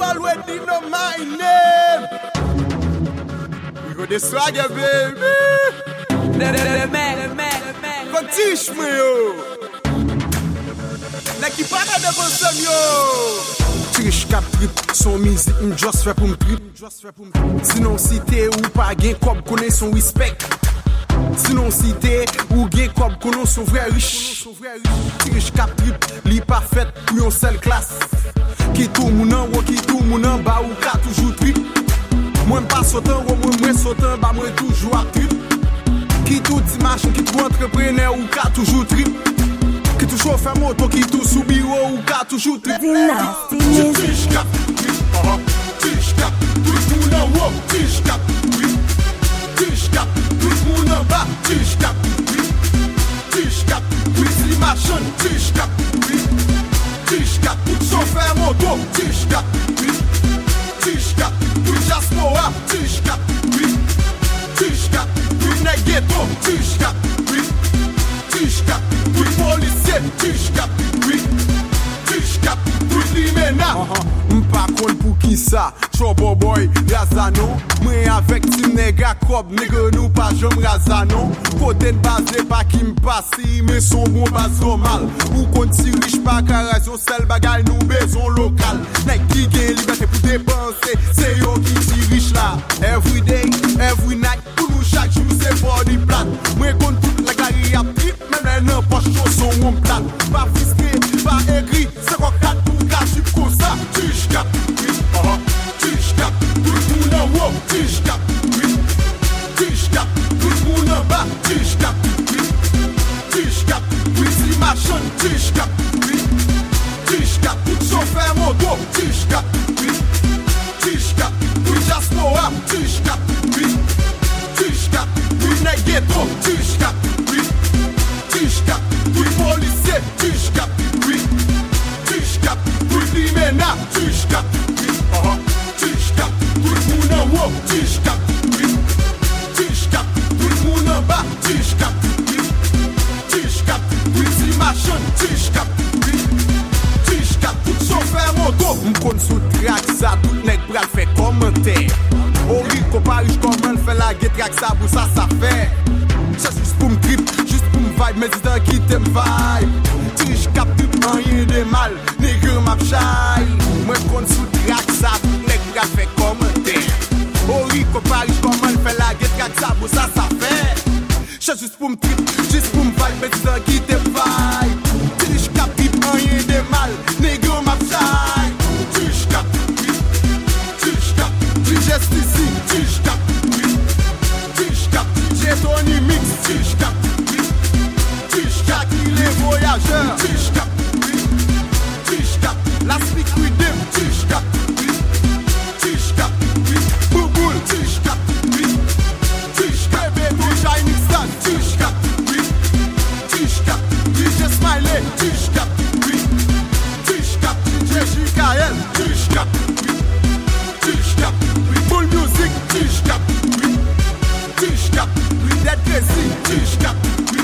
already know my name. We got the swagger, baby. The man. Go teach me, yo. N'aki pas de bon yo. Triche cap trip, son musique m'just fait pour m'trip. Sinon si t'es ou pas gain comme connaît son respect. Sinon si t'es ou gain comme connaît son vrai riche. Triche cap trip, li pas fait pour yon seule classe. Qui tout moun an, qui tout moun an, ba ou ka toujours trip. Moi pas sautant, moi sautant, ba moi toujours à trip. Qui tout dimanche, qui tout entrepreneur ou ka toujours trip. Qui tout chauffeur moto, qui tout sous bureau ou ka toujours trip. Tish cap, tish cap, tout moun an haut, tish cap, tish cap, tout moun an bas, tish cap, si machin, tish cap, tout chauffeur moto, tish cap, tout Jasmoa, tish cap, tout nèg ghetto, tish cap, tout policier, tish cap, tout limena. M'pas kon pour qui ça, Chobo boy, Razano. Moi avec ti nèg a cob, nèg nous pas jam Razano. Côté de base pas qui m'passe, mais son bon base normal. Ou kon ti riche pas carration, seul bagay nous besoin local. Nèg qui gen liberté pour dépenser, c'est yo qui ti riche là. Every day, every night, pour nous chaque jour c'est body plat. Moi kon toute la carrière a trip, même les poche son on plat. Pas fisqué, pas écrit, c'est quoi 4 pour 4 chip comme ça. Tish cap, tout moun en haut, tish cap, tout moun en bas, tish cap, si machin, tish cap, tout chauffeur moto, tish cap, tout Jasmoa, tish cap, tout nèg ghetto, tish cap, tout policier, tish cap, tout limena, tish cap, tout moun en haut, tish cap, tout moun en bas, tish cap, tout si machin, tish cap, tout chauffeur moto. M'kon sou track ça, tout nèg pral fait commentaire. Orico Paris comment fait la guet track ça pour ça fait. C'est juste pour m'trip, juste pour m'vibe, mais dis qui t'aime vibe. Tish cap tout rien de mal, nègre m'a chai. Moi kon sou track ça, tout nèg pral fait commentaire. Orico Paris comment fait la guet track ça pour ça fait. C'est juste pour m'trip, juste pour m'vibe, mais dis qui t'aime vibe. Tish cap tout rien de mal, nègre m'a chai. Tish cap, just ici, tish cap, DJ Tony Mix, tish cap, il est voyageur, tish cap, la speak with them, tish cap, Bouboule, tish cap, bébé, tout Shining Star, tish cap, DJ Smiley, tish cap, DJ JKL, tish cap, Bull Music, tish cap, Dead Crazy, tish cap,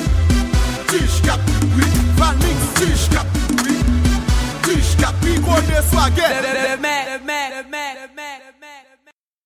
Van Mix, tish cap, Pico de Swagger. The man.